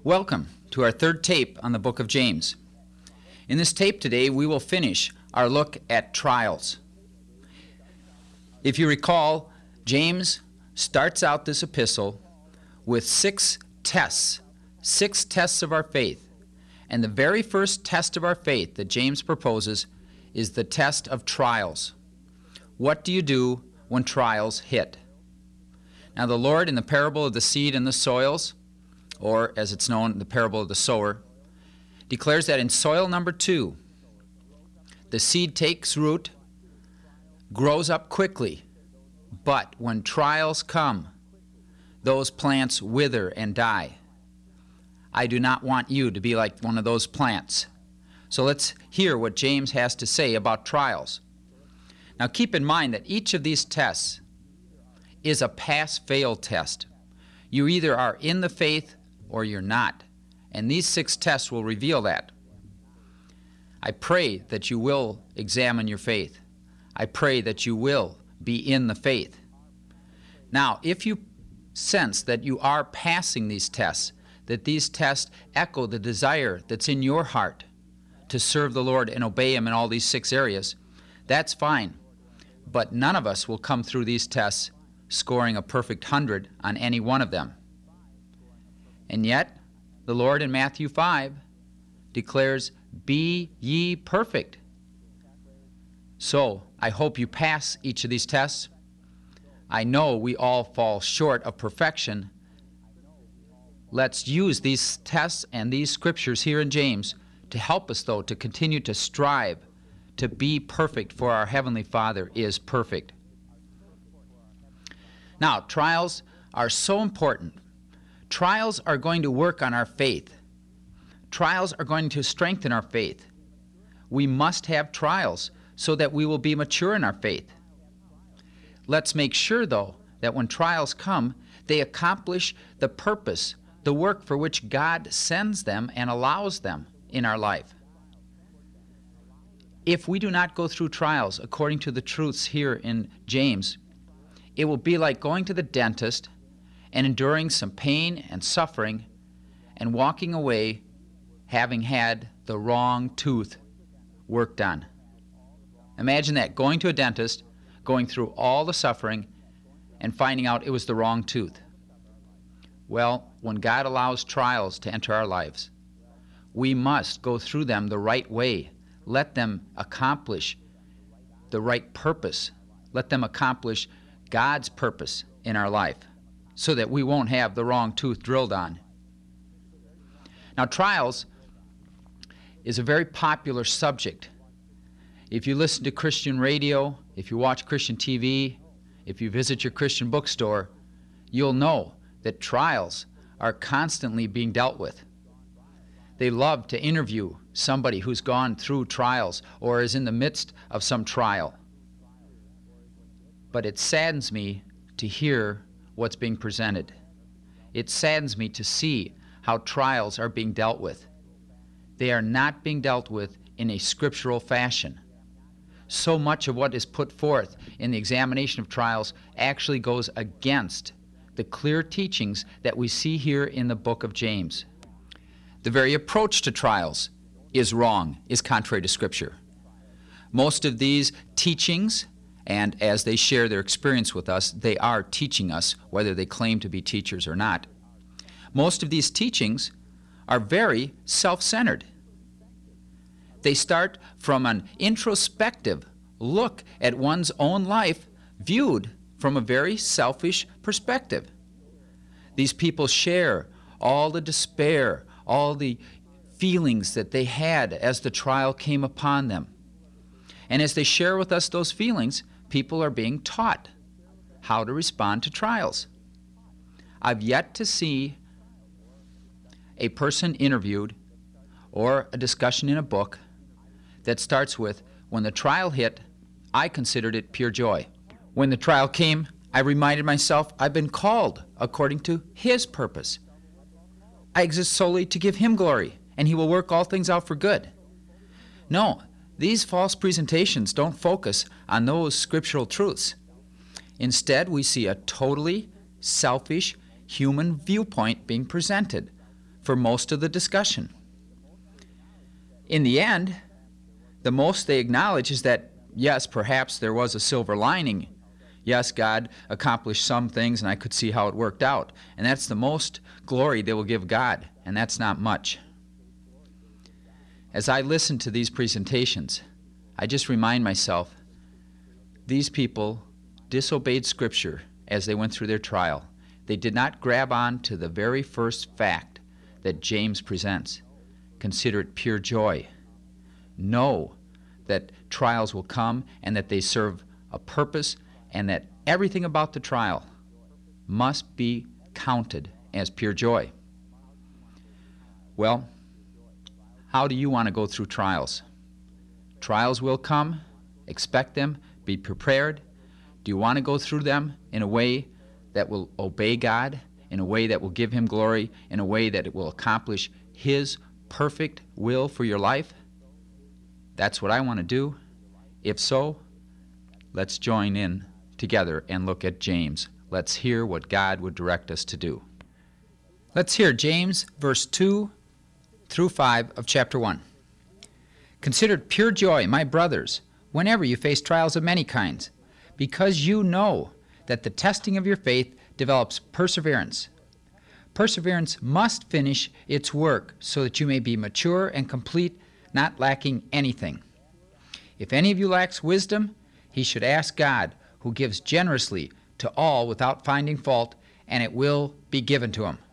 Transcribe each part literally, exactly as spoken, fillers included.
Welcome to our third tape on the book of James. In this tape today, we will finish our look at trials. If you recall, James starts out this epistle with six tests, six tests of our faith. And the very first test of our faith that James proposes is the test of trials. What do you do when trials hit? Now, the Lord, in the parable of the seed and the soils, or as it's known, the parable of the sower, declares that in soil number two, the seed takes root, grows up quickly, but when trials come, those plants wither and die. I do not want you to be like one of those plants. So let's hear what James has to say about trials. Now keep in mind that each of these tests is a pass-fail test. You either are in the faith or you're not. And these six tests will reveal that. I pray that you will examine your faith. I pray that you will be in the faith. Now, if you sense that you are passing these tests, that these tests echo the desire that's in your heart to serve the Lord and obey Him in all these six areas, that's fine. But none of us will come through these tests scoring a perfect hundred on any one of them. And yet, the Lord in Matthew five declares, "Be ye perfect." So, I hope you pass each of these tests. I know we all fall short of perfection. Let's use these tests and these scriptures here in James to help us, though, to continue to strive to be perfect, for our Heavenly Father is perfect. Now, trials are so important. Trials are going to work on our faith. Trials are going to strengthen our faith. We must have trials so that we will be mature in our faith. Let's make sure, though, that when trials come, they accomplish the purpose, the work for which God sends them and allows them in our life. If we do not go through trials according to the truths here in James, it will be like going to the dentist and enduring some pain and suffering and walking away having had the wrong tooth worked on. Imagine that, going to a dentist, going through all the suffering, and finding out it was the wrong tooth. Well, when God allows trials to enter our lives, we must go through them the right way. Let them accomplish the right purpose. Let them accomplish God's purpose in our life, so that we won't have the wrong tooth drilled on. Now, trials is a very popular subject. If you listen to Christian radio, if you watch Christian T V, if you visit your Christian bookstore, you'll know that trials are constantly being dealt with. They love to interview somebody who's gone through trials or is in the midst of some trial. But it saddens me to hear what's being presented. It saddens me to see how trials are being dealt with. They are not being dealt with in a scriptural fashion. So much of what is put forth in the examination of trials actually goes against the clear teachings that we see here in the book of James. The very approach to trials is wrong, is contrary to Scripture. Most of these teachings, and as they share their experience with us, they are teaching us, whether they claim to be teachers or not. Most of these teachings are very self-centered. They start from an introspective look at one's own life viewed from a very selfish perspective. These people share all the despair, all the feelings that they had as the trial came upon them. And as they share with us those feelings, people are being taught how to respond to trials. I've yet to see a person interviewed or a discussion in a book that starts with, "When the trial hit, I considered it pure joy. When the trial came, I reminded myself I've been called according to His purpose. I exist solely to give Him glory, and He will work all things out for good." No, these false presentations don't focus on those scriptural truths. Instead, we see a totally selfish human viewpoint being presented for most of the discussion. In the end, the most they acknowledge is that, yes, perhaps there was a silver lining. Yes, God accomplished some things, and I could see how it worked out. And that's the most glory they will give God, and that's not much. As I listen to these presentations, I just remind myself, these people disobeyed Scripture as they went through their trial. They did not grab on to the very first fact that James presents. Consider it pure joy. Know that trials will come and that they serve a purpose, and that everything about the trial must be counted as pure joy. Well, how do you want to go through trials? Trials will come. Expect them. Be prepared. Do you want to go through them in a way that will obey God, in a way that will give Him glory, in a way that it will accomplish His perfect will for your life? That's what I want to do. If so, let's join in together and look at James. Let's hear what God would direct us to do. Let's hear James verse two through five of chapter one. Consider it pure joy, my brothers, whenever you face trials of many kinds, because you know that the testing of your faith develops perseverance. Perseverance must finish its work so that you may be mature and complete, not lacking anything. If any of you lacks wisdom, he should ask God, who gives generously to all without finding fault, and it will be given to him.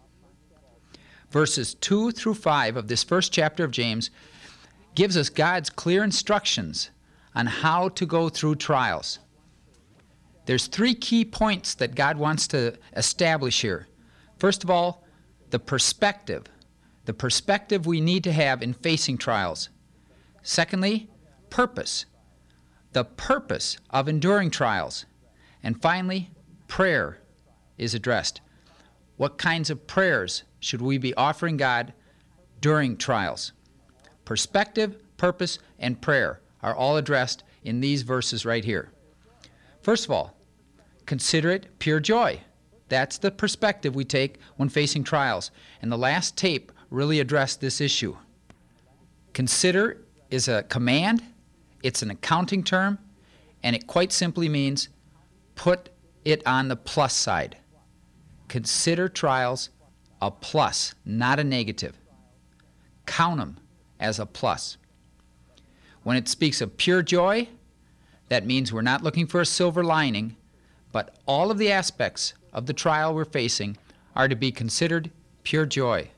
Verses two through five of this first chapter of James gives us God's clear instructions on how to go through trials. There's three key points that God wants to establish here. First of all, the perspective. The perspective we need to have in facing trials. Secondly, purpose. The purpose of enduring trials. And finally, prayer is addressed. What kinds of prayers should we be offering God during trials? Perspective, purpose, and prayer are all addressed in these verses right here. First of all, consider it pure joy. That's the perspective we take when facing trials. And the last tape really addressed this issue. Consider is a command. It's an accounting term, and it quite simply means put it on the plus side. Consider trials a plus, not a negative. Count them as a plus. When it speaks of pure joy, that means we're not looking for a silver lining, but all of the aspects of the trial we're facing are to be considered pure joy.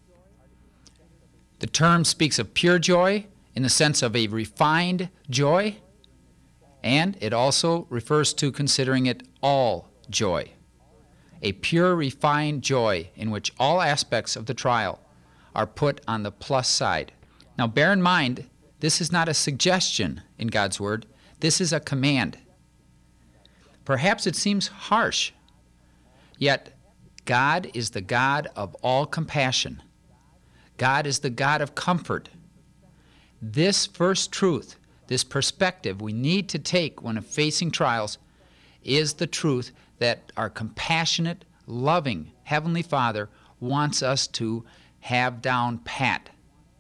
The term speaks of pure joy in the sense of a refined joy, and it also refers to considering it all joy. A pure, refined joy in which all aspects of the trial are put on the plus side. Now bear in mind, this is not a suggestion in God's Word. This is a command. Perhaps it seems harsh, yet God is the God of all compassion. God is the God of comfort. This first truth, this perspective we need to take when facing trials is the truth that our compassionate, loving Heavenly Father wants us to have down pat.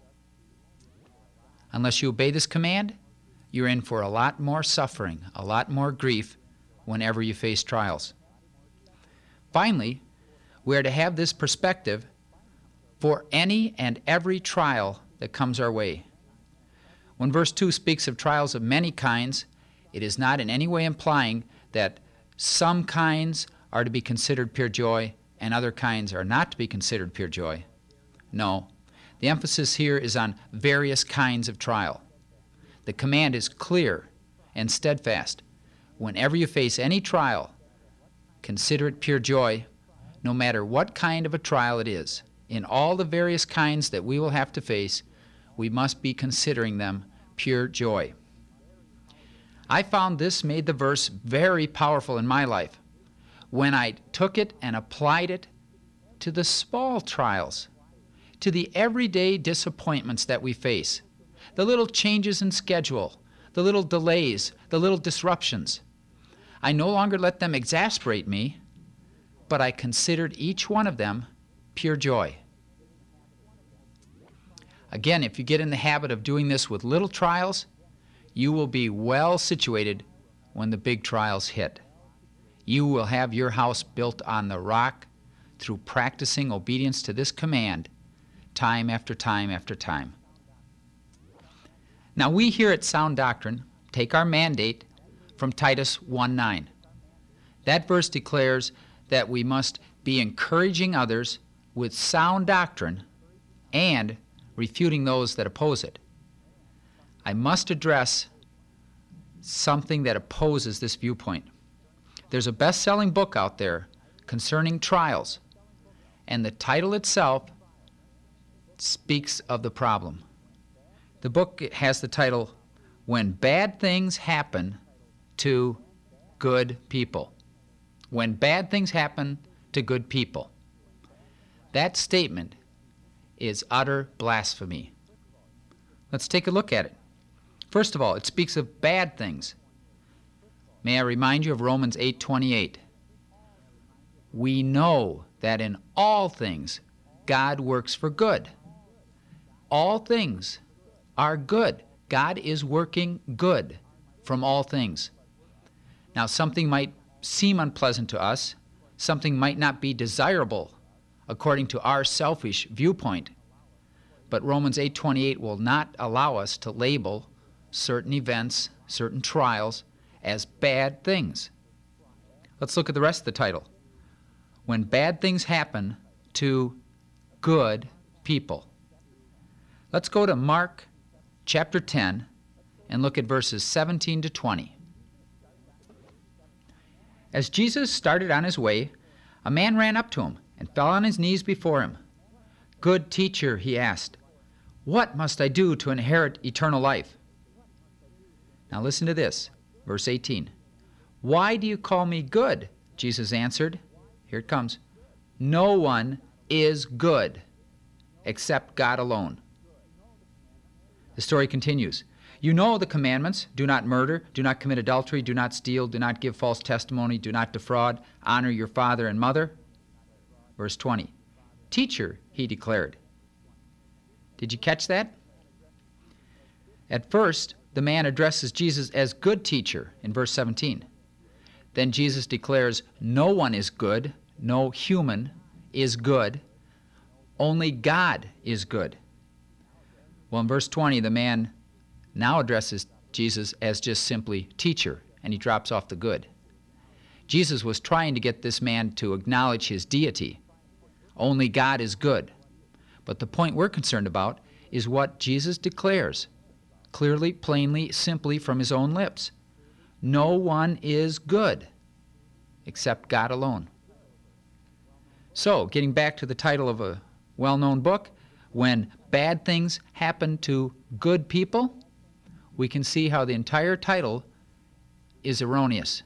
Unless you obey this command, you're in for a lot more suffering, a lot more grief whenever you face trials. Finally, we are to have this perspective for any and every trial that comes our way. When verse two speaks of trials of many kinds, it is not in any way implying that some kinds are to be considered pure joy and other kinds are not to be considered pure joy. No, the emphasis here is on various kinds of trial. The command is clear and steadfast. Whenever you face any trial, consider it pure joy, no matter what kind of a trial it is. In all the various kinds that we will have to face, we must be considering them pure joy. I found this made the verse very powerful in my life when I took it and applied it to the small trials, to the everyday disappointments that we face, the little changes in schedule, the little delays, the little disruptions. I no longer let them exasperate me, but I considered each one of them pure joy. Again, if you get in the habit of doing this with little trials, you will be well situated when the big trials hit. You will have your house built on the rock through practicing obedience to this command time after time after time. Now, we here at Sound Doctrine take our mandate from Titus one nine. That verse declares that we must be encouraging others with sound doctrine and refuting those that oppose it. I must address something that opposes this viewpoint. There's a best-selling book out there concerning trials, and the title itself speaks of the problem. The book has the title, When Bad Things Happen to Good People. When bad things happen to good people. That statement is utter blasphemy. Let's take a look at it. First of all, it speaks of bad things. May I remind you of Romans eight twenty-eight. We know that in all things God works for good. All things are good. God is working good from all things. Now, something might seem unpleasant to us. Something might not be desirable according to our selfish viewpoint. But Romans eight twenty-eight will not allow us to label certain events, certain trials, as bad things. Let's look at the rest of the title. When bad things happen to good people. Let's go to Mark chapter ten and look at verses seventeen to twenty. As Jesus started on his way, a man ran up to him and fell on his knees before him. Good teacher, he asked, what must I do to inherit eternal life? Now listen to this, verse eighteen. Why do you call me good? Jesus answered. Here it comes. No one is good except God alone. The story continues. You know the commandments. Do not murder, do not commit adultery, do not steal, do not give false testimony, do not defraud, honor your father and mother. Verse twenty. Teacher, he declared. Did you catch that? At first, the man addresses Jesus as good teacher in verse seventeen. Then Jesus declares no one is good, no human is good, only God is good. Well, in verse twenty, the man now addresses Jesus as just simply teacher, and he drops off the good. Jesus was trying to get this man to acknowledge his deity. Only God is good. But the point we're concerned about is what Jesus declares, clearly, plainly, simply from his own lips. No one is good except God alone. So, getting back to the title of a well-known book, When Bad Things Happen to Good People, we can see how the entire title is erroneous.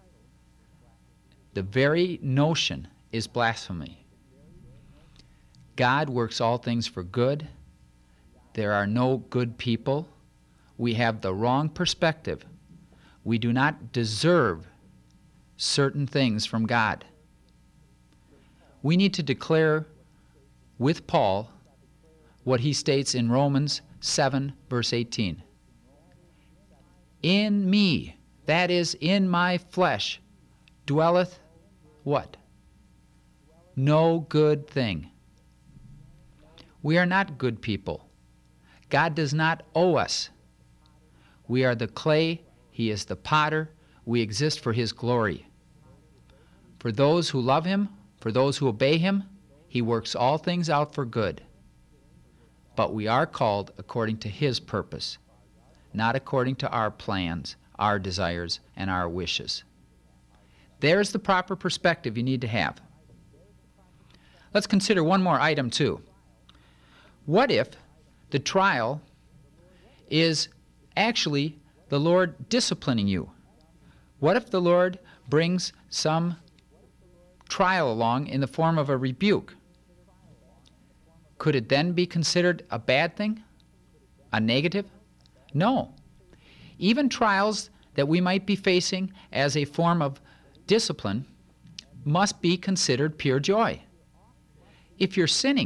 The very notion is blasphemy. God works all things for good. There are no good people. We have the wrong perspective. We do not deserve certain things from God. We need to declare with Paul what he states in Romans seven, verse eighteen. In me, that is, in my flesh, dwelleth what? No good thing. We are not good people. God does not owe us. We are the clay, he is the potter, we exist for his glory. For those who love him, for those who obey him, he works all things out for good. But we are called according to his purpose, not according to our plans, our desires, and our wishes. There's the proper perspective you need to have. Let's consider one more item too. What if the trial is actually the Lord disciplining you? What if the Lord brings some trial along in the form of a rebuke? Could it then be considered a bad thing? A negative? No. Even trials that we might be facing as a form of discipline must be considered pure joy. If you're sinning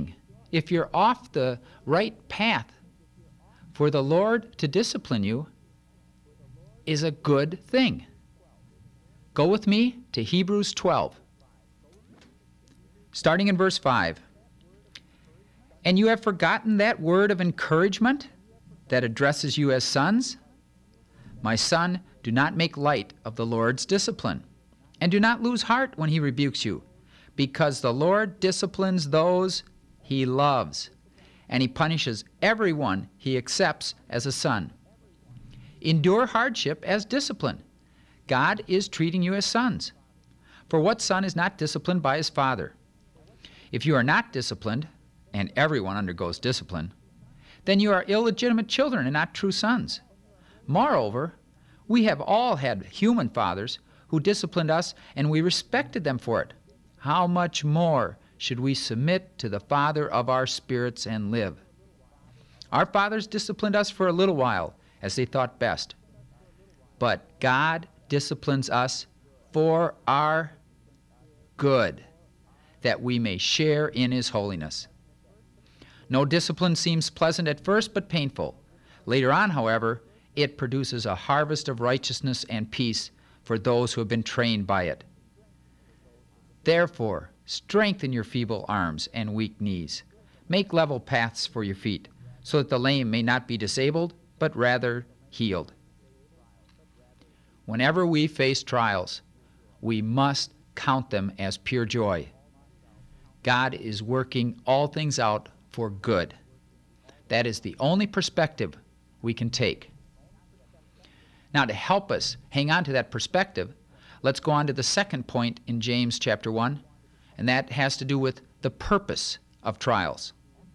if you're off the right path, for the Lord to discipline you is a good thing. Go with me to Hebrews twelve, starting in verse five. And you have forgotten that word of encouragement that addresses you as sons? My son, do not make light of the Lord's discipline, and do not lose heart when he rebukes you, because the Lord disciplines those he loves, and he punishes everyone he accepts as a son. Endure hardship as discipline. God is treating you as sons. For what son is not disciplined by his father? If you are not disciplined, and everyone undergoes discipline, then you are illegitimate children and not true sons. Moreover, we have all had human fathers who disciplined us, and we respected them for it. How much more should we submit to the Father of our spirits and live? Our fathers disciplined us for a little while, as they thought best. But God disciplines us for our good, that we may share in his holiness. No discipline seems pleasant at first, but painful. Later on, however, it produces a harvest of righteousness and peace for those who have been trained by it. Therefore, strengthen your feeble arms and weak knees. Make level paths for your feet, so that the lame may not be disabled, but rather healed. Whenever we face trials, we must count them as pure joy. God is working all things out for good. That is the only perspective we can take. Now, to help us hang on to that perspective, let's go on to the second point in James chapter one, and that has to do with the purpose of trials.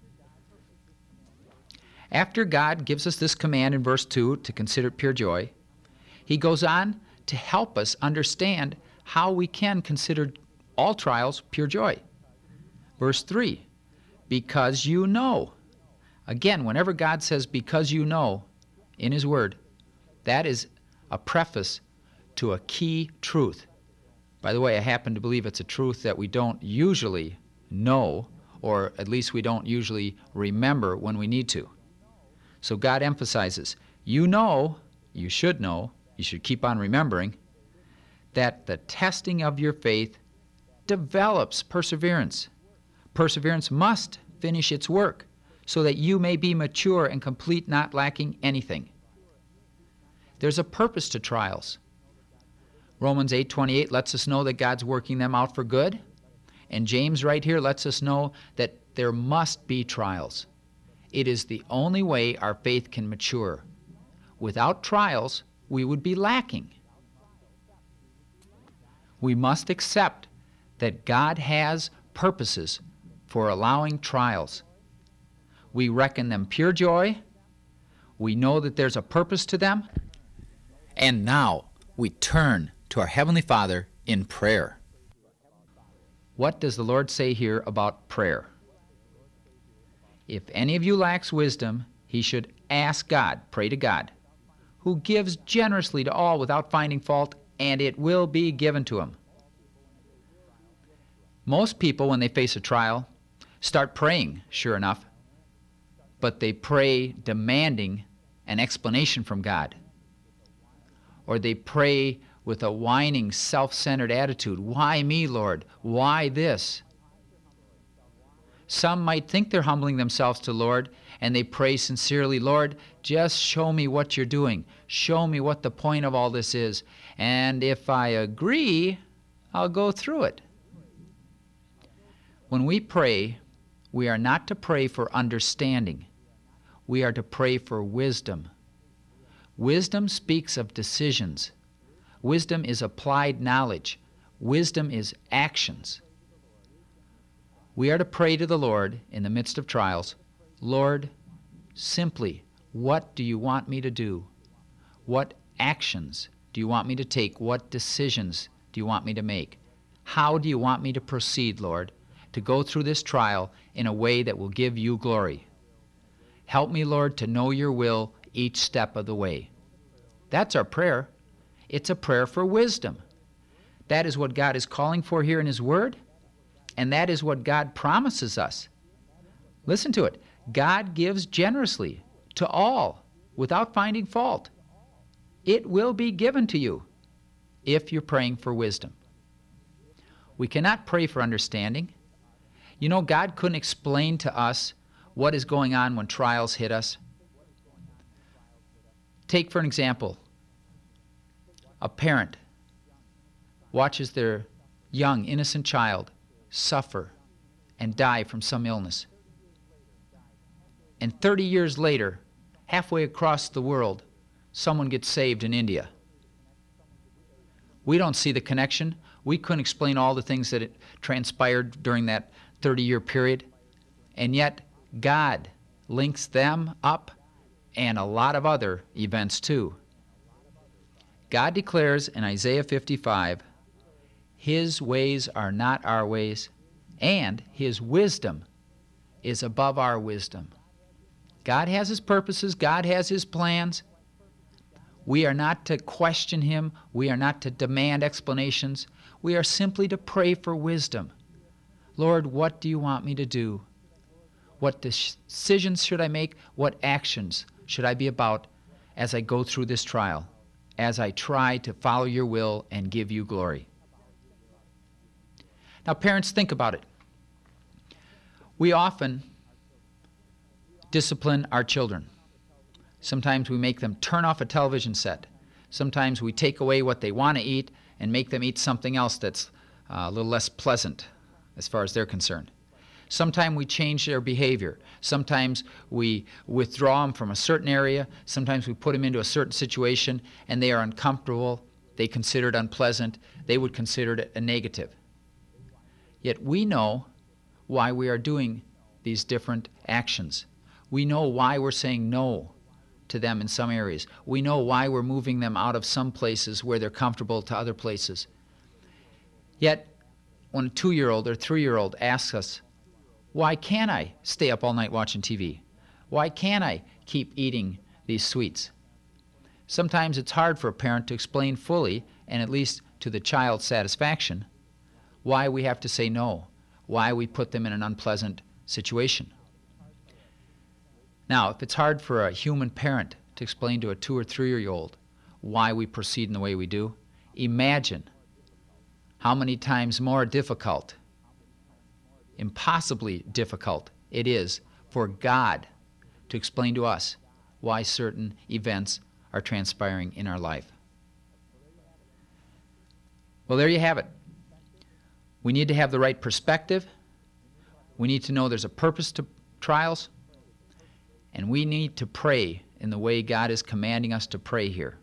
After God gives us this command in verse two to consider it pure joy, he goes on to help us understand how we can consider all trials pure joy. Verse three, because you know. Again, whenever God says because you know in his word, that is a preface to a key truth. By the way, I happen to believe it's a truth that we don't usually know, or at least we don't usually remember when we need to. So God emphasizes, you know, you should know, you should keep on remembering, that the testing of your faith develops perseverance. Perseverance must finish its work, so that you may be mature and complete, not lacking anything. There's a purpose to trials. Romans eight twenty-eight lets us know that God's working them out for good, and James right here lets us know that there must be trials. It is the only way our faith can mature. Without trials, we would be lacking. We must accept that God has purposes for allowing trials. We reckon them pure joy. We know that there's a purpose to them. And now we turn to our Heavenly Father in prayer. What does the Lord say here about prayer? If any of you lacks wisdom, he should ask God, pray to God, who gives generously to all without finding fault, and it will be given to him. Most people, when they face a trial, start praying, sure enough, but they pray demanding an explanation from God. Or they pray with a whining, self-centered attitude. Why me, Lord? Why this? Some might think they're humbling themselves to the Lord, and they pray sincerely, Lord, just show me what you're doing. Show me what the point of all this is. And if I agree, I'll go through it. When we pray, we are not to pray for understanding. We are to pray for wisdom. Wisdom speaks of decisions. Wisdom is applied knowledge. Wisdom is actions. We are to pray to the Lord in the midst of trials, Lord, simply, what do you want me to do? What actions do you want me to take? What decisions do you want me to make? How do you want me to proceed, Lord, to go through this trial in a way that will give you glory? Help me, Lord, to know your will each step of the way. That's our prayer. It's a prayer for wisdom. That is what God is calling for here in his word, and that is what God promises us. Listen to it. God gives generously to all without finding fault. It will be given to you if you're praying for wisdom. We cannot pray for understanding. You know, God couldn't explain to us what is going on when trials hit us. Take, for an example, a parent watches their young, innocent child suffer and die from some illness. And thirty years later, halfway across the world, someone gets saved in India. We don't see the connection. We couldn't explain all the things that it transpired during that thirty-year period. And yet, God links them up and a lot of other events too. God declares in Isaiah fifty-five, His ways are not our ways, and His wisdom is above our wisdom. God has His purposes. God has His plans. We are not to question Him. We are not to demand explanations. We are simply to pray for wisdom. Lord, what do you want me to do? What decisions should I make? What actions should I be about as I go through this trial, as I try to follow your will and give you glory? Now, parents, think about it. We often discipline our children. Sometimes we make them turn off a television set. Sometimes we take away what they want to eat and make them eat something else that's uh, a little less pleasant as far as they're concerned. Sometimes we change their behavior. Sometimes we withdraw them from a certain area. Sometimes we put them into a certain situation and they are uncomfortable. They consider it unpleasant. They would consider it a negative. Yet we know why we are doing these different actions. We know why we're saying no to them in some areas. We know why we're moving them out of some places where they're comfortable to other places. Yet, when a two-year-old or three-year-old asks us, why can't I stay up all night watching T V? Why can't I keep eating these sweets? Sometimes it's hard for a parent to explain fully, and at least to the child's satisfaction, why we have to say no, why we put them in an unpleasant situation. Now, if it's hard for a human parent to explain to a two or three-year-old why we proceed in the way we do, imagine how many times more difficult, impossibly difficult it is for God to explain to us why certain events are transpiring in our life. Well, there you have it. We need to have the right perspective. We need to know there's a purpose to trials. And we need to pray in the way God is commanding us to pray here.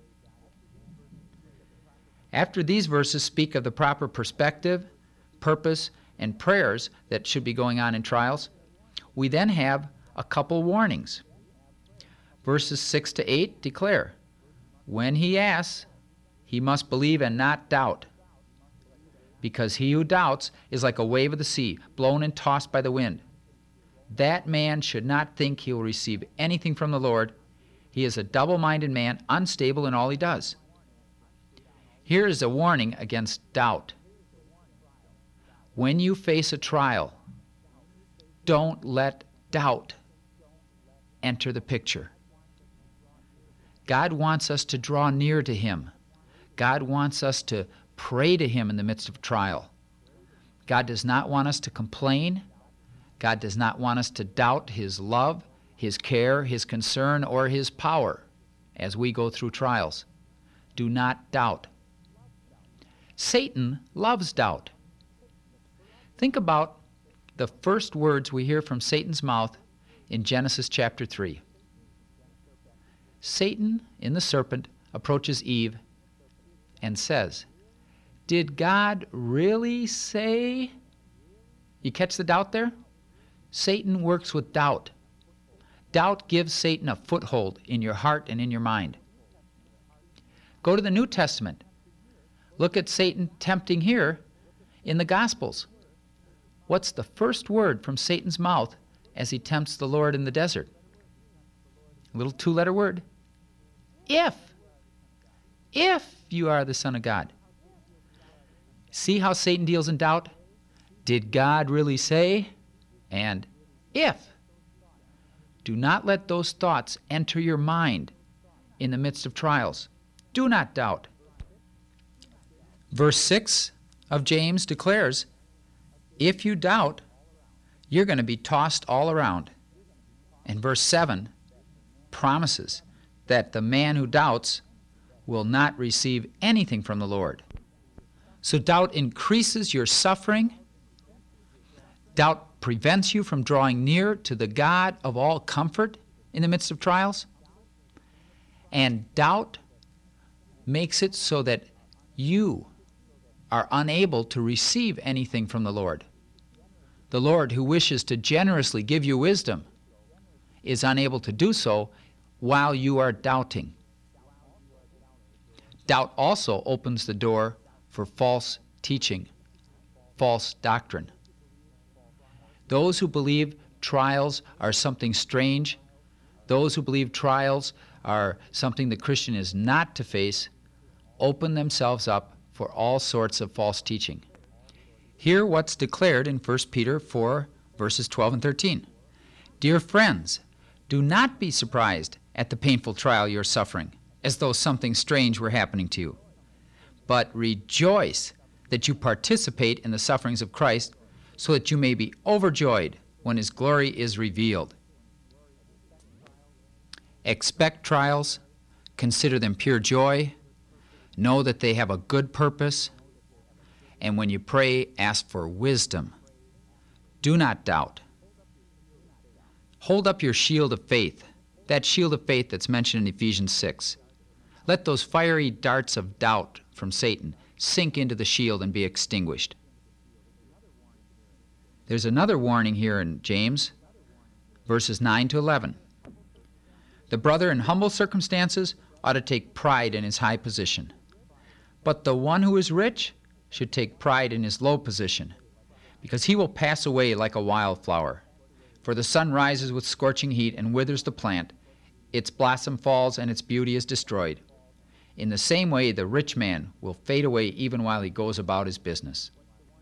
After these verses speak of the proper perspective, purpose, and prayers that should be going on in trials, we then have a couple warnings. Verses six to eight declare, when he asks, he must believe and not doubt, because he who doubts is like a wave of the sea, blown and tossed by the wind. That man should not think he will receive anything from the Lord. He is a double-minded man, unstable in all he does. Here is a warning against doubt. When you face a trial, don't let doubt enter the picture. God wants us to draw near to Him. God wants us to pray to Him in the midst of trial. God does not want us to complain. God does not want us to doubt His love, His care, His concern, or His power as we go through trials. Do not doubt. Satan loves doubt. Think about the first words we hear from Satan's mouth in Genesis chapter three. Satan, in the serpent, approaches Eve and says, "Did God really say?" You catch the doubt there? Satan works with doubt. Doubt gives Satan a foothold in your heart and in your mind. Go to the New Testament. Look at Satan tempting here in the Gospels. What's the first word from Satan's mouth as he tempts the Lord in the desert? A little two-letter word. If. If you are the Son of God. See how Satan deals in doubt? Did God really say? And if Do not let those thoughts enter your mind in the midst of trials. Do not doubt. Verse six of James declares, if you doubt, you're going to be tossed all around. And verse seven promises that the man who doubts will not receive anything from the Lord. So doubt increases your suffering. Doubt prevents you from drawing near to the God of all comfort in the midst of trials. And doubt makes it so that you are unable to receive anything from the Lord. The Lord, who wishes to generously give you wisdom, is unable to do so while you are doubting. Doubt also opens the door for false teaching, false doctrine. Those who believe trials are something strange, those who believe trials are something the Christian is not to face, open themselves up for all sorts of false teaching. Hear what's declared in First Peter four, verses twelve and thirteen. Dear friends, do not be surprised at the painful trial you're suffering, as though something strange were happening to you. But rejoice that you participate in the sufferings of Christ, so that you may be overjoyed when his glory is revealed. Expect trials, consider them pure joy, know that they have a good purpose, and when you pray, ask for wisdom. Do not doubt. Hold up your shield of faith, that shield of faith that's mentioned in Ephesians six. Let those fiery darts of doubt from Satan sink into the shield and be extinguished. There's another warning here in James, verses nine to eleven. The brother in humble circumstances ought to take pride in his high position, but the one who is rich should take pride in his low position, because he will pass away like a wildflower. For the sun rises with scorching heat and withers the plant, its blossom falls and its beauty is destroyed. In the same way, the rich man will fade away even while he goes about his business.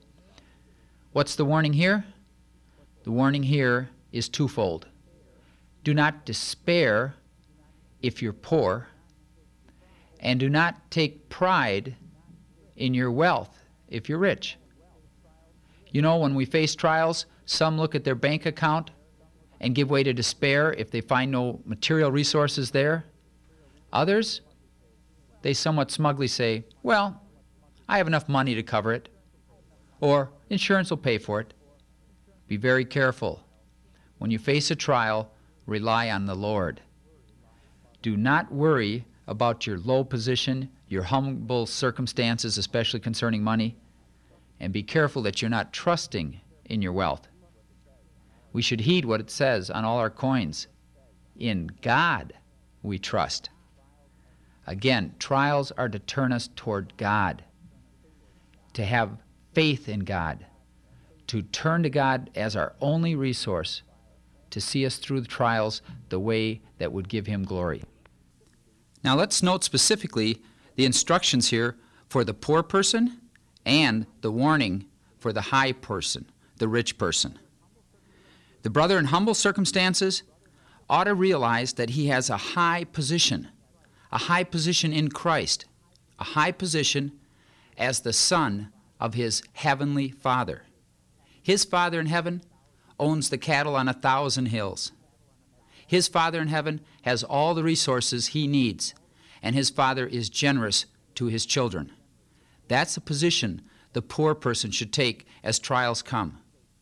What's the warning here? The warning here is twofold. Do not despair if you're poor, and do not take pride in your wealth if you're rich. You know, when we face trials, some look at their bank account and give way to despair if they find no material resources there. Others, they somewhat smugly say, well, I have enough money to cover it, or insurance will pay for it. Be very careful. When you face a trial, rely on the Lord. Do not worry about your low position, your humble circumstances, especially concerning money, and be careful that you're not trusting in your wealth. We should heed what it says on all our coins. In God we trust. Again, trials are to turn us toward God, to have faith in God, to turn to God as our only resource, to see us through the trials the way that would give him glory. Now let's note specifically the instructions here for the poor person and the warning for the high person, the rich person. The brother in humble circumstances ought to realize that he has a high position, a high position in Christ, a high position as the son of his heavenly Father. His Father in heaven owns the cattle on a thousand hills. His Father in heaven has all the resources he needs, and his Father is generous to his children. That's a position the poor person should take as trials come.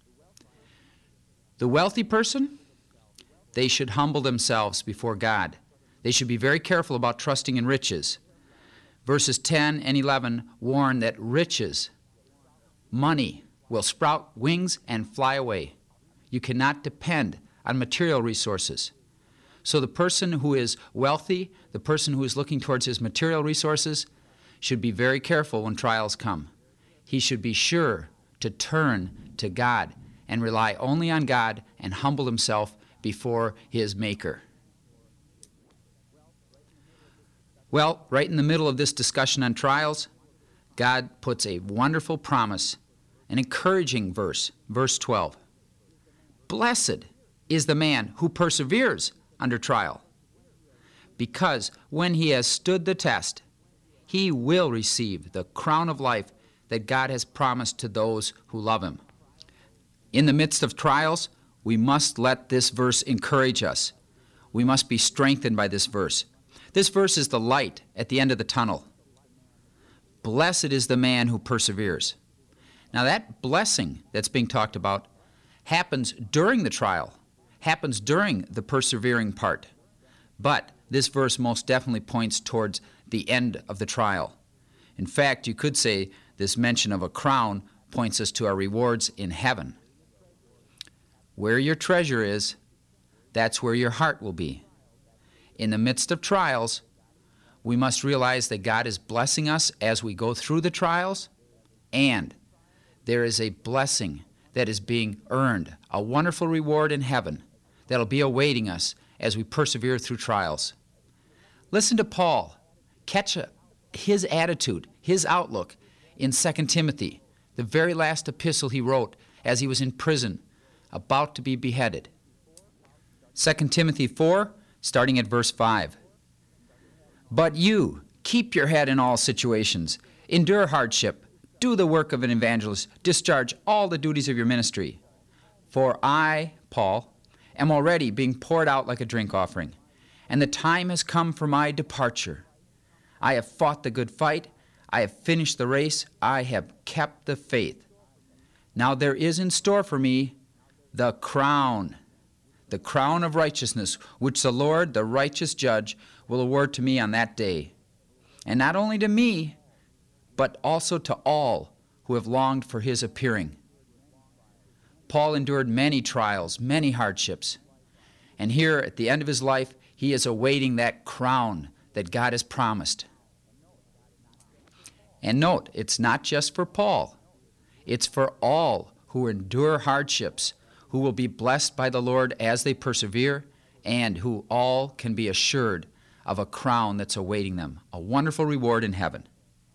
The wealthy person, they should humble themselves before God. They should be very careful about trusting in riches. Verses ten and eleven warn that riches, money, will sprout wings and fly away. You cannot depend on material resources. So the person who is wealthy, the person who is looking towards his material resources, should be very careful when trials come. He should be sure to turn to God and rely only on God and humble himself before his Maker. Well, right in the middle of this discussion on trials, God puts a wonderful promise, an encouraging verse, verse twelve. Blessed is the man who perseveres under trial, because when he has stood the test, he will receive the crown of life that God has promised to those who love him. In the midst of trials, we must let this verse encourage us. We must be strengthened by this verse. This verse is the light at the end of the tunnel. Blessed is the man who perseveres. Now that blessing that's being talked about happens during the trial, happens during the persevering part. But this verse most definitely points towards the end of the trial. In fact, you could say this mention of a crown points us to our rewards in heaven. Where your treasure is, that's where your heart will be. In the midst of trials, we must realize that God is blessing us as we go through the trials, and there is a blessing that is being earned, a wonderful reward in heaven that will be awaiting us as we persevere through trials. Listen to Paul. Catch a, his attitude, his outlook in Second Timothy, the very last epistle he wrote as he was in prison, about to be beheaded. Second Timothy four, starting at verse five. But you, keep your head in all situations, endure hardship, do the work of an evangelist, discharge all the duties of your ministry. For I, Paul, am already being poured out like a drink offering, and the time has come for my departure. I have fought the good fight, I have finished the race, I have kept the faith. Now there is in store for me the crown, the crown of righteousness, which the Lord, the righteous judge, will award to me on that day. And not only to me, but also to all who have longed for his appearing. Paul endured many trials, many hardships. And here at the end of his life, he is awaiting that crown that God has promised. And note, it's not just for Paul. It's for all who endure hardships, who will be blessed by the Lord as they persevere, and who all can be assured of a crown that's awaiting them, a wonderful reward in heaven.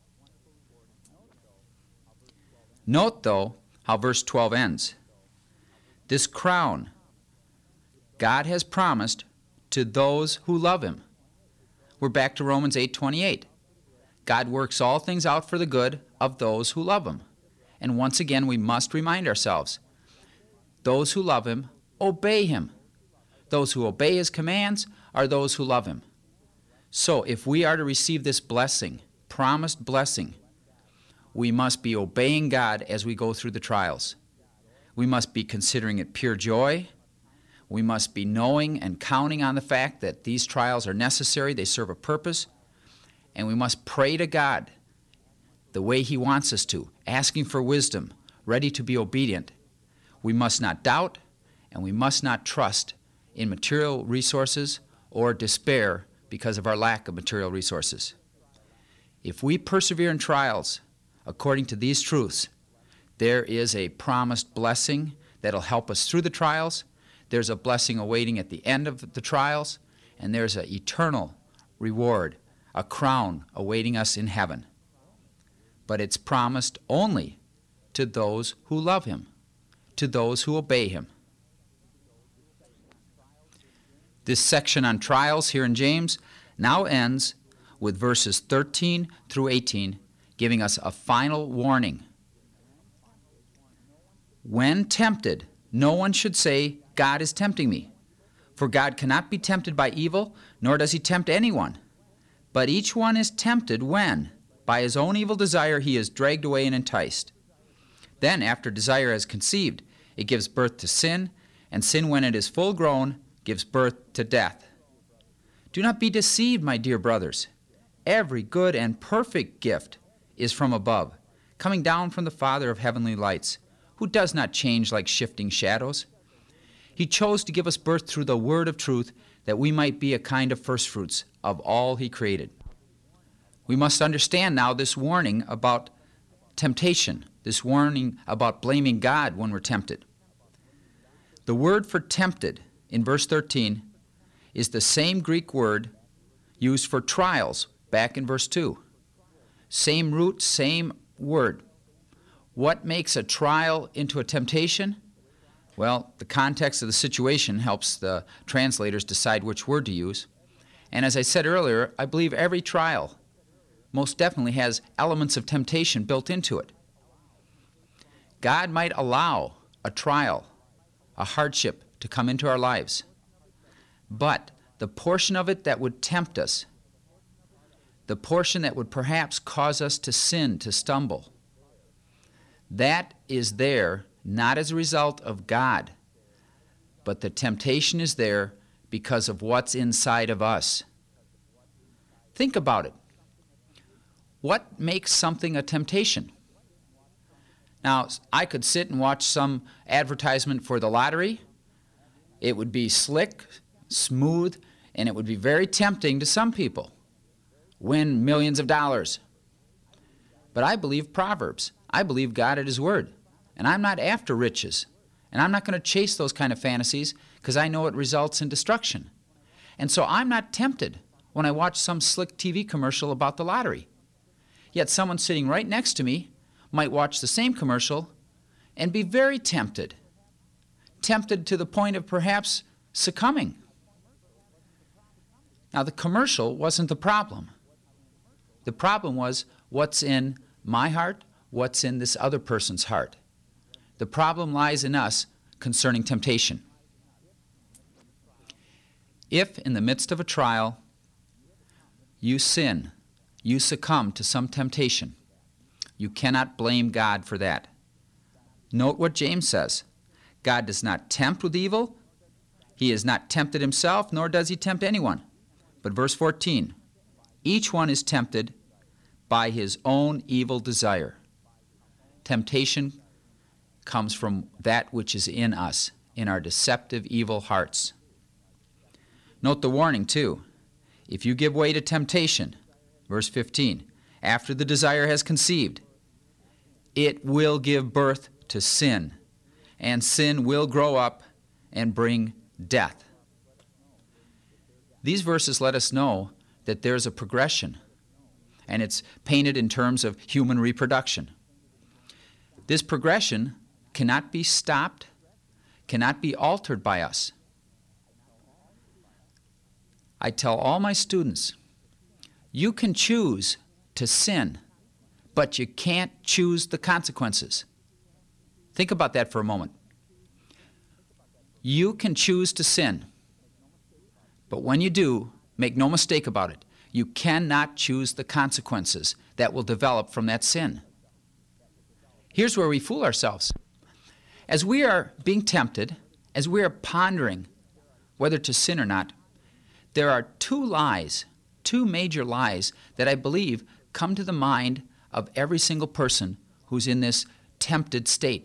Note, though, how verse twelve ends. This crown God has promised to those who love him. We're back to Romans eight twenty-eight. God works all things out for the good of those who love him. And once again, we must remind ourselves, those who love him obey him. Those who obey his commands are those who love him. So if we are to receive this blessing, promised blessing, we must be obeying God as we go through the trials. We must be considering it pure joy. We must be knowing and counting on the fact that these trials are necessary, they serve a purpose, and we must pray to God the way he wants us to, asking for wisdom, ready to be obedient. We must not doubt, and we must not trust in material resources or despair because of our lack of material resources. If we persevere in trials according to these truths, there is a promised blessing that will help us through the trials. There's a blessing awaiting at the end of the trials, and there's an eternal reward, a crown awaiting us in heaven. But it's promised only to those who love him, to those who obey him. This section on trials here in James now ends with verses thirteen through eighteen, giving us a final warning. When tempted, no one should say, God is tempting me. For God cannot be tempted by evil, nor does he tempt anyone. But each one is tempted when, by his own evil desire, he is dragged away and enticed. Then, after desire has conceived, it gives birth to sin, and sin, when it is full grown, gives birth to death. Do not be deceived, my dear brothers. Every good and perfect gift is from above, coming down from the Father of heavenly lights, who does not change like shifting shadows. He chose to give us birth through the word of truth, that we might be a kind of firstfruits of all he created. We must understand now this warning about temptation, this warning about blaming God when we're tempted. The word for tempted in verse thirteen is the same Greek word used for trials back in verse two. Same root, same word. What makes a trial into a temptation? Well, the context of the situation helps the translators decide which word to use. And as I said earlier, I believe every trial most definitely has elements of temptation built into it. God might allow a trial, a hardship to come into our lives, but the portion of it that would tempt us, the portion that would perhaps cause us to sin, to stumble, that is there not as a result of God, but the temptation is there because of what's inside of us. Think about it. What makes something a temptation? Now, I could sit and watch some advertisement for the lottery. It would be slick, smooth, and it would be very tempting to some people. Win millions of dollars. But I believe Proverbs. I believe God at His Word. And I'm not after riches. And I'm not going to chase those kind of fantasies because I know it results in destruction. And so I'm not tempted when I watch some slick T V commercial about the lottery. Yet someone sitting right next to me might watch the same commercial and be very tempted. Tempted to the point of perhaps succumbing. Now, the commercial wasn't the problem. The problem was what's in my heart, what's in this other person's heart. The problem lies in us concerning temptation. If in the midst of a trial you sin, you succumb to some temptation, you cannot blame God for that. Note what James says. God does not tempt with evil. He is not tempted himself, nor does he tempt anyone. But verse fourteen, each one is tempted by his own evil desire. Temptation comes from that which is in us, in our deceptive, evil hearts. Note the warning, too. If you give way to temptation, verse fifteen, after the desire has conceived, it will give birth to sin, and sin will grow up and bring death. These verses let us know that there's a progression, and it's painted in terms of human reproduction. This progression cannot be stopped, cannot be altered by us. I tell all my students, you can choose to sin, but you can't choose the consequences. Think about that for a moment. You can choose to sin, but when you do, make no mistake about it, you cannot choose the consequences that will develop from that sin. Here's where we fool ourselves. As we are being tempted, as we are pondering whether to sin or not, there are two lies, two major lies that I believe come to the mind of every single person who's in this tempted state.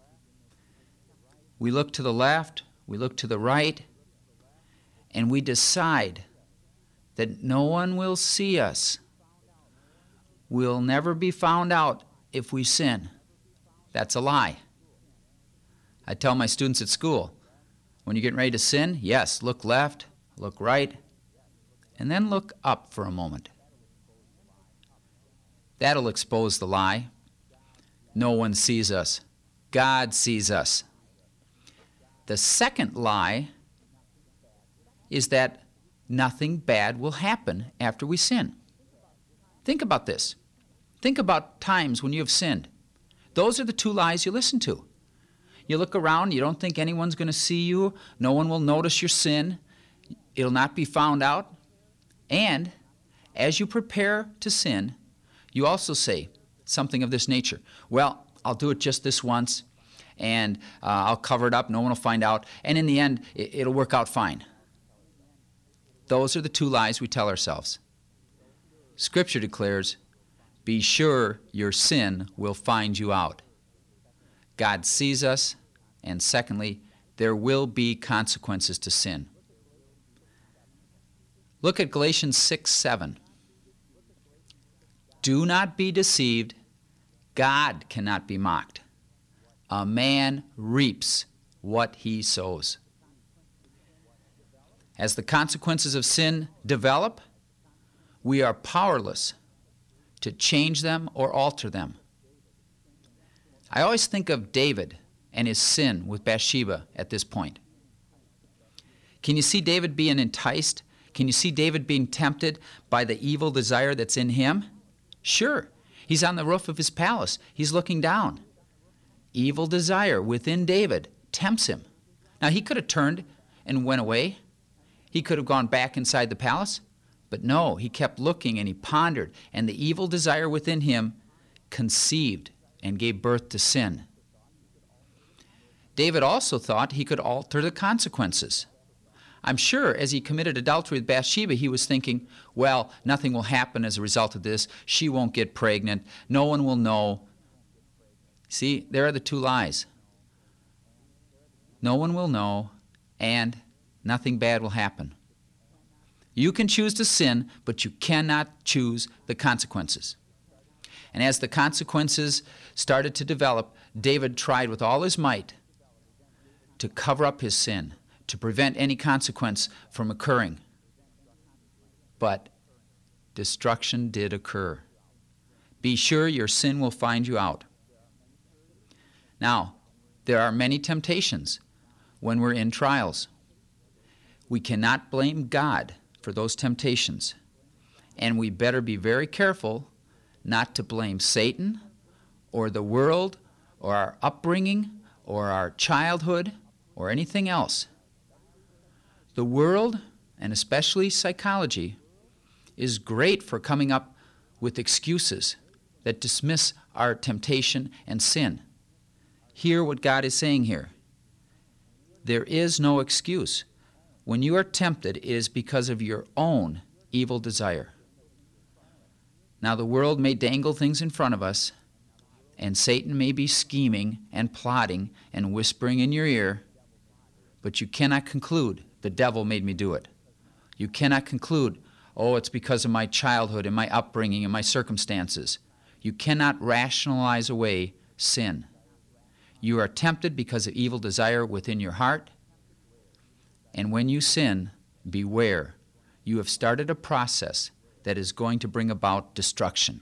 We look to the left, we look to the right, and we decide that no one will see us. We'll never be found out if we sin. That's a lie. I tell my students at school, when you're getting ready to sin, yes, look left, look right, and then look up for a moment. That'll expose the lie. No one sees us. God sees us. The second lie is that nothing bad will happen after we sin. Think about this. Think about times when you have sinned. Those are the two lies you listen to. You look around, you don't think anyone's going to see you. No one will notice your sin. It'll not be found out. And as you prepare to sin, you also say something of this nature. Well, I'll do it just this once, and uh, I'll cover it up. No one will find out. And in the end, it, it'll work out fine. Those are the two lies we tell ourselves. Scripture declares, be sure your sin will find you out. God sees us, and secondly, there will be consequences to sin. Look at Galatians six seven. Do not be deceived. God cannot be mocked. A man reaps what he sows. As the consequences of sin develop, we are powerless to change them or alter them. I always think of David and his sin with Bathsheba at this point. Can you see David being enticed? Can you see David being tempted by the evil desire that's in him? Sure. He's on the roof of his palace. He's looking down. Evil desire within David tempts him. Now, he could have turned and went away. He could have gone back inside the palace. But no, he kept looking and he pondered, and the evil desire within him conceived and gave birth to sin. David also thought he could alter the consequences. I'm sure as he committed adultery with Bathsheba, he was thinking, well, nothing will happen as a result of this. She won't get pregnant. No one will know. See, there are the two lies. No one will know, and nothing bad will happen. You can choose to sin, but you cannot choose the consequences. And as the consequences started to develop, David tried with all his might to cover up his sin, to prevent any consequence from occurring. But destruction did occur. Be sure your sin will find you out. Now, there are many temptations when we're in trials. We cannot blame God for those temptations, and we better be very careful not to blame Satan or the world or our upbringing or our childhood or anything else. The world, and especially psychology, is great for coming up with excuses that dismiss our temptation and sin. Hear what God is saying here. There is no excuse. When you are tempted, it is because of your own evil desire. Now, the world may dangle things in front of us, and Satan may be scheming and plotting and whispering in your ear, but you cannot conclude, the devil made me do it. You cannot conclude, oh, it's because of my childhood and my upbringing and my circumstances. You cannot rationalize away sin. You are tempted because of evil desire within your heart, and when you sin, beware. You have started a process that is going to bring about destruction.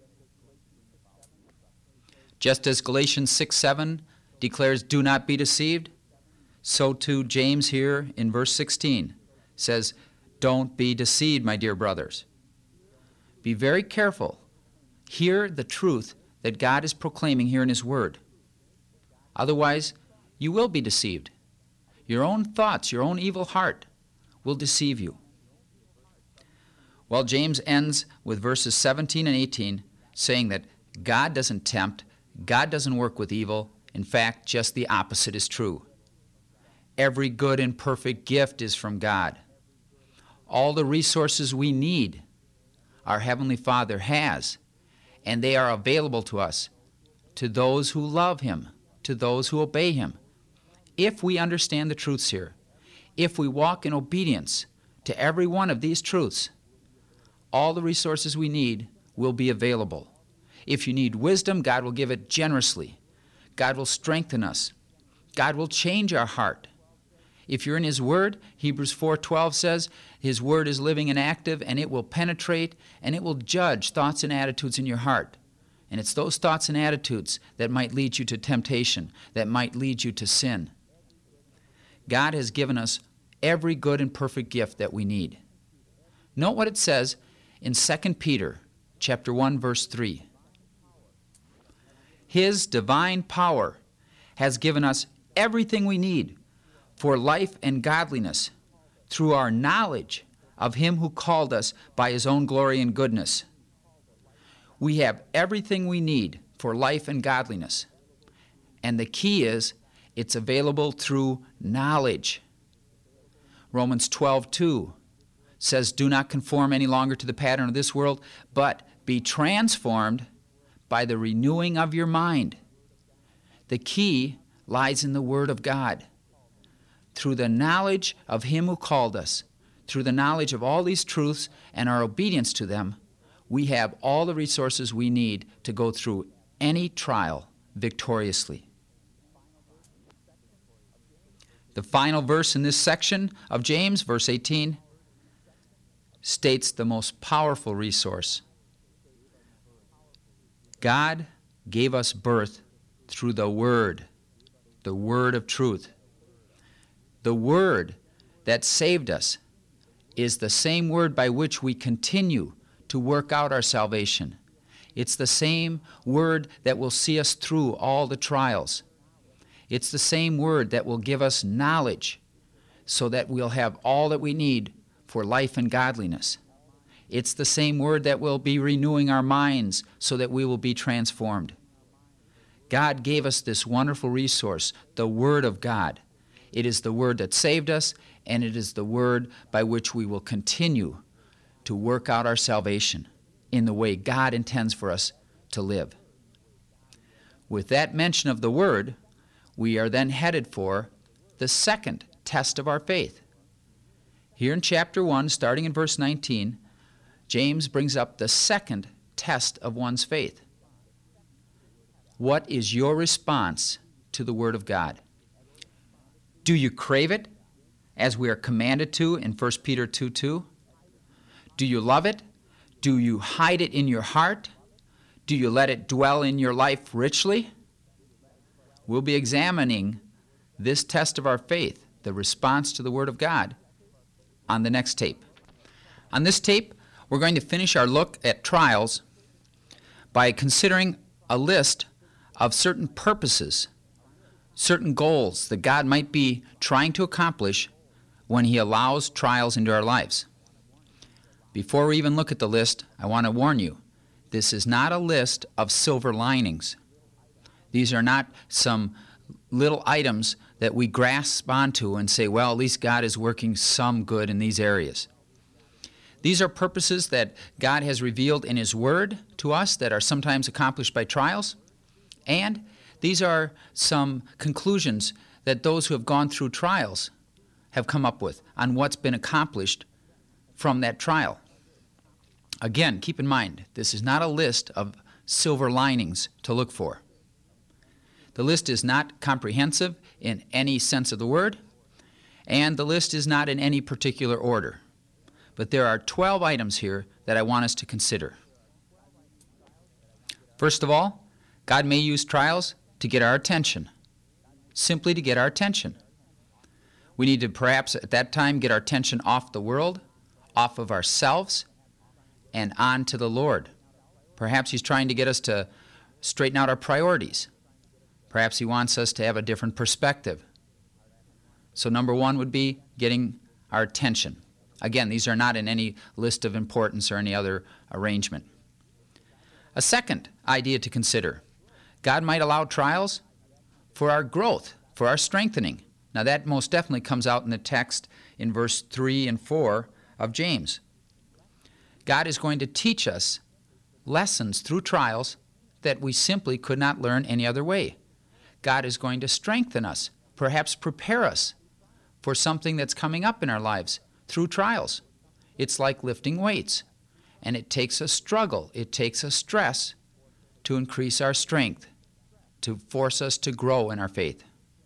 Just as Galatians six seven declares, do not be deceived, so too James here in verse sixteen says, don't be deceived, my dear brothers. Be very careful. Hear the truth that God is proclaiming here in His Word. Otherwise, you will be deceived. Your own thoughts, your own evil heart will deceive you. Well, James ends with verses seventeen and eighteen saying that God doesn't tempt, God doesn't work with evil. In fact, just the opposite is true. Every good and perfect gift is from God. All the resources we need, our Heavenly Father has, and they are available to us, to those who love Him, to those who obey Him. If we understand the truths here, if we walk in obedience to every one of these truths, all the resources we need will be available. If you need wisdom, God will give it generously. God will strengthen us. God will change our heart. If you're in His Word, Hebrews four twelve says, His Word is living and active, and it will penetrate, and it will judge thoughts and attitudes in your heart. And it's those thoughts and attitudes that might lead you to temptation, that might lead you to sin. God has given us every good and perfect gift that we need. Note what it says in Second Peter chapter one, verse three. His divine power has given us everything we need for life and godliness through our knowledge of Him who called us by His own glory and goodness. We have everything we need for life and godliness. And the key is, it's available through knowledge. Romans twelve two says, do not conform any longer to the pattern of this world, but be transformed by the renewing of your mind. The key lies in the Word of God. Through the knowledge of Him who called us, through the knowledge of all these truths and our obedience to them, we have all the resources we need to go through any trial victoriously. The final verse in this section of James, verse eighteen, states the most powerful resource. God gave us birth through the Word. the word of truth. The word that saved us is the same word by which we continue to work out our salvation. It's the same word that will see us through all the trials. It's the same word that will give us knowledge so that we'll have all that we need for life and godliness. It's the same word that will be renewing our minds so that we will be transformed. God gave us this wonderful resource, the Word of God. It is the Word that saved us, and it is the Word by which we will continue to work out our salvation in the way God intends for us to live. With that mention of the Word, we are then headed for the second test of our faith. Here in chapter one, starting in verse nineteen, James brings up the second test of one's faith. What is your response to the Word of God? Do you crave it, as we are commanded to in First Peter two two? Do you love it? Do you hide it in your heart? Do you let it dwell in your life richly? We'll be examining this test of our faith, the response to the Word of God, on the next tape. On this tape, we're going to finish our look at trials by considering a list of certain purposes, certain goals that God might be trying to accomplish when He allows trials into our lives. Before we even look at the list, I want to warn you, this is not a list of silver linings. These are not some little items that we grasp onto and say, well, at least God is working some good in these areas. These are purposes that God has revealed in His Word to us that are sometimes accomplished by trials, and these are some conclusions that those who have gone through trials have come up with on what's been accomplished from that trial. Again, keep in mind, this is not a list of silver linings to look for. The list is not comprehensive in any sense of the word, and the list is not in any particular order. But there are twelve items here that I want us to consider. First of all, God may use trials to get our attention, simply to get our attention. We need to perhaps at that time get our attention off the world, off of ourselves, and on to the Lord. Perhaps He's trying to get us to straighten out our priorities. Perhaps He wants us to have a different perspective. So number one would be getting our attention. Again, these are not in any list of importance or any other arrangement. A second idea to consider. God might allow trials for our growth, for our strengthening. Now that most definitely comes out in the text in verse three and four of James. God is going to teach us lessons through trials that we simply could not learn any other way. God is going to strengthen us, perhaps prepare us for something that's coming up in our lives through trials. It's like lifting weights, and it takes a struggle, it takes a stress to increase our strength, to force us to grow in our faith.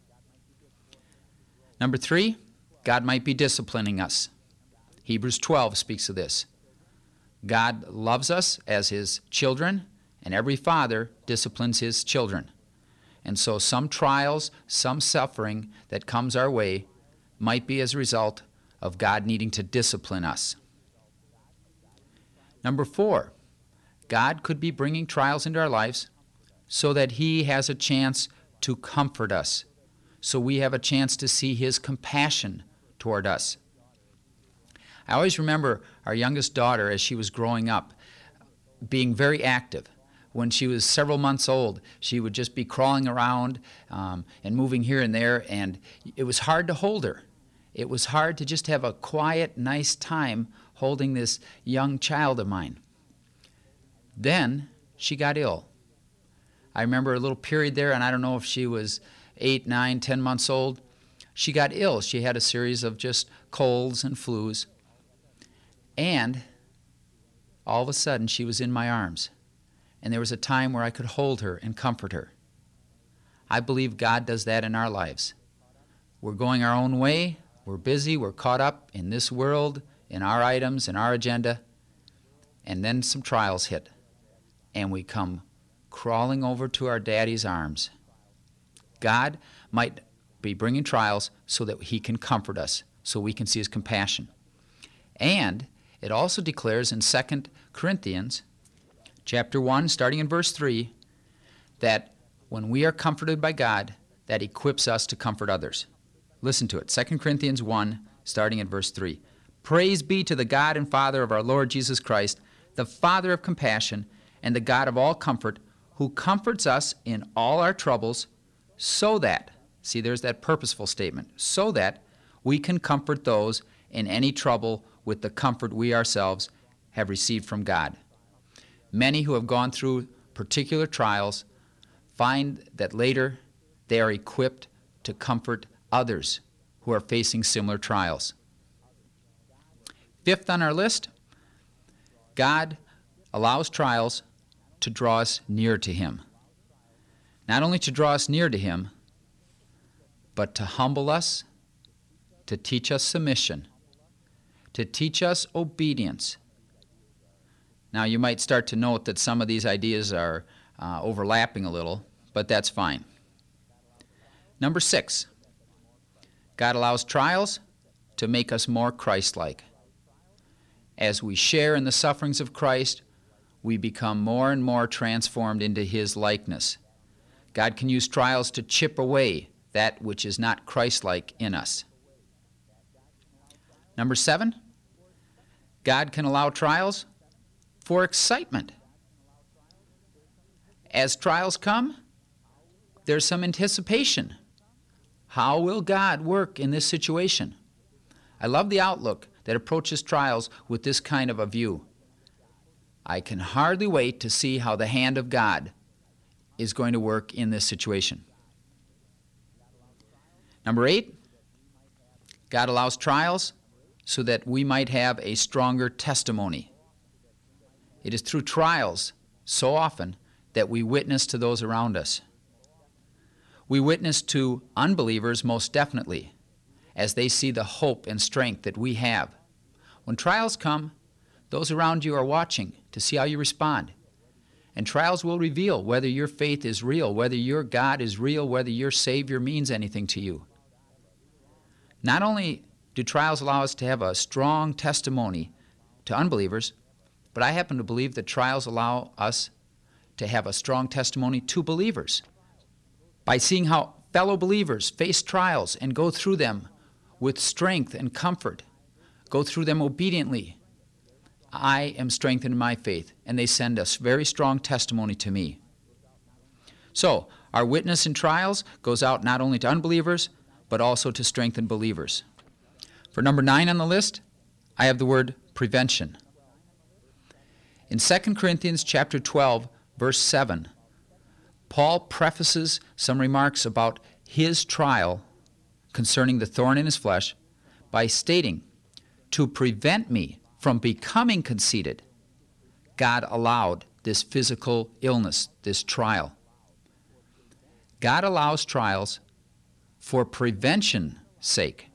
Number three, God might be disciplining us. Hebrews twelve speaks of this. God loves us as His children, and every father disciplines his children. And so some trials, some suffering that comes our way might be as a result of God needing to discipline us. Number four, God could be bringing trials into our lives so that He has a chance to comfort us, so we have a chance to see His compassion toward us. I always remember our youngest daughter as she was growing up being very active. When she was several months old, she would just be crawling around um, and moving here and there, and it was hard to hold her. It was hard to just have a quiet, nice time holding this young child of mine. Then she got ill. I remember a little period there, and I don't know if she was eight, nine, ten months old. She got ill. She had a series of just colds and flus. And all of a sudden, she was in my arms. And there was a time where I could hold her and comfort her. I believe God does that in our lives. We're going our own way. We're busy. We're caught up in this world, in our items, in our agenda. And then some trials hit. And we come crawling over to our daddy's arms. God might be bringing trials so that he can comfort us, so we can see his compassion. And it also declares in Second Corinthians chapter one, starting in verse three, that when we are comforted by God, that equips us to comfort others. Listen to it. Second Corinthians one, starting at verse three. Praise be to the God and Father of our Lord Jesus Christ, the Father of compassion and the God of all comfort, who comforts us in all our troubles, so that, see, there's that purposeful statement, so that we can comfort those in any trouble with the comfort we ourselves have received from God. Many who have gone through particular trials find that later they are equipped to comfort others who are facing similar trials. Fifth on our list, God allows trials to draw us near to Him. Not only to draw us near to Him, but to humble us, to teach us submission, to teach us obedience. Now, you might start to note that some of these ideas are uh, overlapping a little, but that's fine. Number six, God allows trials to make us more Christ-like. As we share in the sufferings of Christ, we become more and more transformed into His likeness. God can use trials to chip away that which is not Christ-like in us. Number seven, God can allow trials for excitement. As trials come, there's some anticipation. How will God work in this situation? I love the outlook that approaches trials with this kind of a view. I can hardly wait to see how the hand of God is going to work in this situation. Number eight, God allows trials so that we might have a stronger testimony. It is through trials, so often, that we witness to those around us. We witness to unbelievers most definitely, as they see the hope and strength that we have. When trials come, those around you are watching to see how you respond. And trials will reveal whether your faith is real, whether your God is real, whether your Savior means anything to you. Not only do trials allow us to have a strong testimony to unbelievers, but I happen to believe that trials allow us to have a strong testimony to believers. By seeing how fellow believers face trials and go through them with strength and comfort, go through them obediently, I am strengthened in my faith, and they send a very strong testimony to me. So, our witness in trials goes out not only to unbelievers, but also to strengthen believers. For number nine on the list, I have the word prevention. In Second Corinthians chapter twelve, verse seven, Paul prefaces some remarks about his trial concerning the thorn in his flesh by stating, to prevent me from becoming conceited, God allowed this physical illness, this trial. God allows trials for prevention's sake.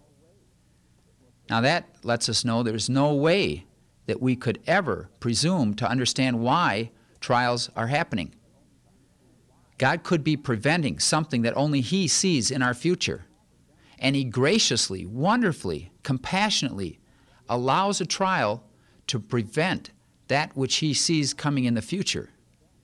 Now that lets us know there's no way that we could ever presume to understand why trials are happening. God could be preventing something that only He sees in our future. And He graciously, wonderfully, compassionately allows a trial to prevent that which He sees coming in the future.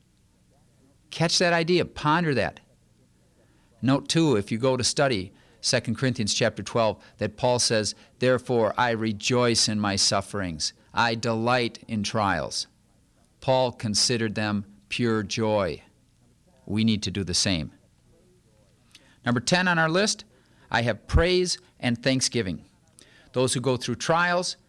Catch that idea. Ponder that. Note, too, if you go to study Second Corinthians chapter twelve, that Paul says, therefore I rejoice in my sufferings. I delight in trials. Paul considered them pure joy. We need to do the same. Number ten on our list, I have praise and thanksgiving. Those who go through trials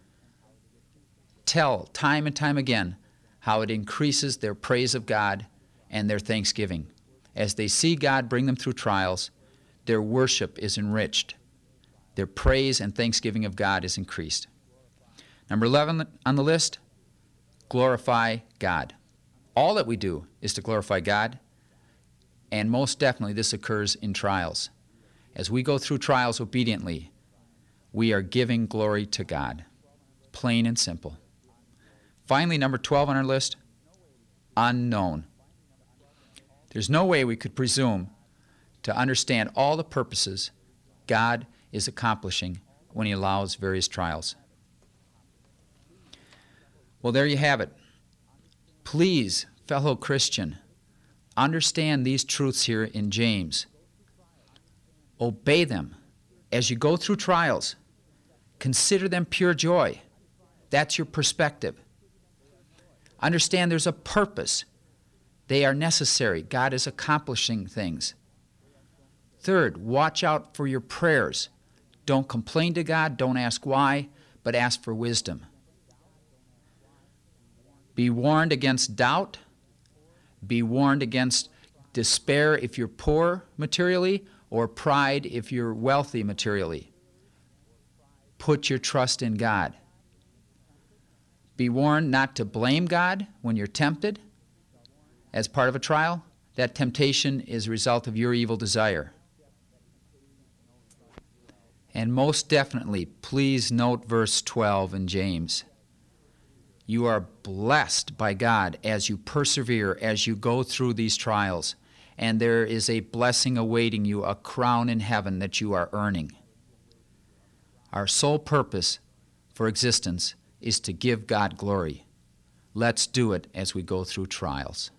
tell time and time again how it increases their praise of God and their thanksgiving. As they see God bring them through trials, their worship is enriched. Their praise and thanksgiving of God is increased. Number eleven on the list, glorify God. All that we do is to glorify God, and most definitely this occurs in trials. As we go through trials obediently, we are giving glory to God, plain and simple. Finally, number twelve on our list, unknown. There's no way we could presume to understand all the purposes God is accomplishing when He allows various trials. Well, there you have it. Please, fellow Christian, understand these truths here in James. Obey them. As you go through trials, consider them pure joy. That's your perspective. Understand there's a purpose. They are necessary. God is accomplishing things. Third, watch out for your prayers. Don't complain to God. Don't ask why, but ask for wisdom. Be warned against doubt. Be warned against despair if you're poor materially, or pride if you're wealthy materially. Put your trust in God. Be warned not to blame God when you're tempted as part of a trial. That temptation is a result of your evil desire. And most definitely, please note verse twelve in James. You are blessed by God as you persevere, as you go through these trials. And there is a blessing awaiting you, a crown in heaven that you are earning. Our sole purpose for existence is to give God glory. Let's do it as we go through trials.